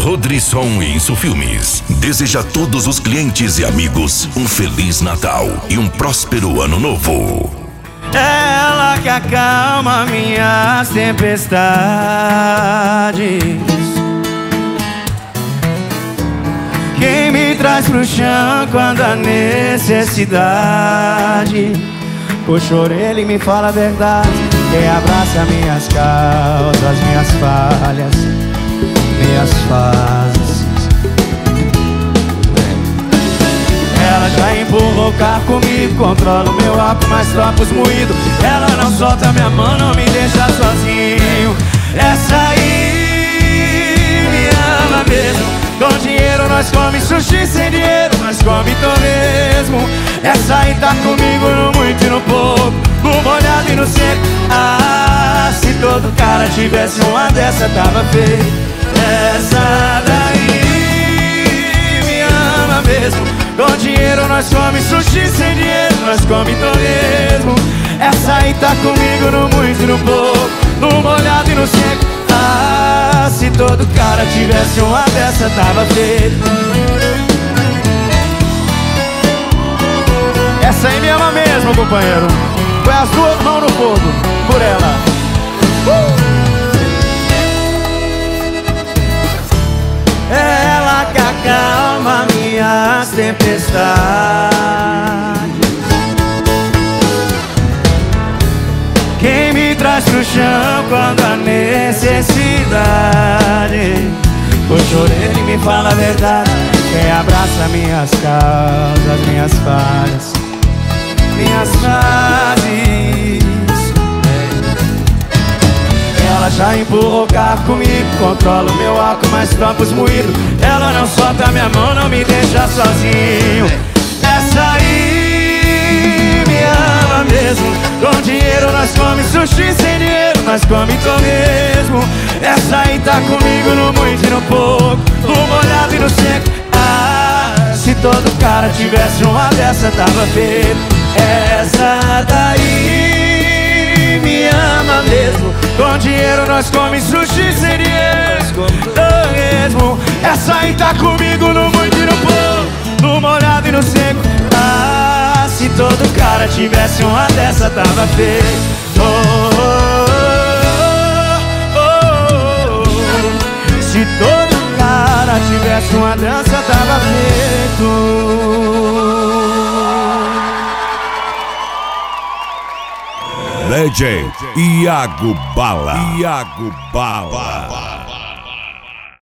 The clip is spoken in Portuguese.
Rodrisson e Insufilmes deseja a todos os clientes e amigos um Feliz Natal e um próspero Ano Novo. É ela que acalma minhas tempestades, quem me traz pro chão quando há necessidade. Puxa a orelha e me fala a verdade, quem abraça minhas causas, minhas falhas, minhas fases. Ela já empurrou o carro comigo, controla o meu álcool, mas troca os moídos. Ela não solta minha mão, não me deixa sozinho. Essa aí me ama mesmo. Com dinheiro nós come sushi, sem dinheiro nós come torresmo. Essa aí tá comigo no muito e no pouco, no molhado e no seco. Ah, se todo cara tivesse uma dessa tava feio. Essa daí me ama mesmo. Com dinheiro nós come sushi, sem dinheiro nós come torresmo. Essa aí tá comigo no muito e no pouco, no molhado e no seco. Ah, se todo cara tivesse uma dessa tava feito. Essa aí me ama mesmo, companheiro. Põe as duas mãos no fogo por ela. É ela que acalma minhas tempestades, quem me traz pro chão quando há necessidade. Puxa a orelha e me fala a verdade, quem abraça minhas causas, minhas falhas, minhas fases. Ela já empurrou o carro comigo, controla o meu álcool, mas troca os moídos. Ela não solta minha mão, não me deixa sozinho. Essa aí me ama mesmo. Com dinheiro nós come sushi, sem dinheiro nós come torresmo. Essa aí tá comigo no muito e no pouco, no molhado e no seco. Ah, se todo cara tivesse uma dessa tava feito. Essa daí me ama mesmo. Com dinheiro nós come sushi, sem dinheiro torresmo. Essa aí tá comigo no muito e no pouco, no molhado e no seco. Ah, se todo cara tivesse uma dessa tava feito. Se todo cara tivesse uma dança tava feito. Legend Iago Bala.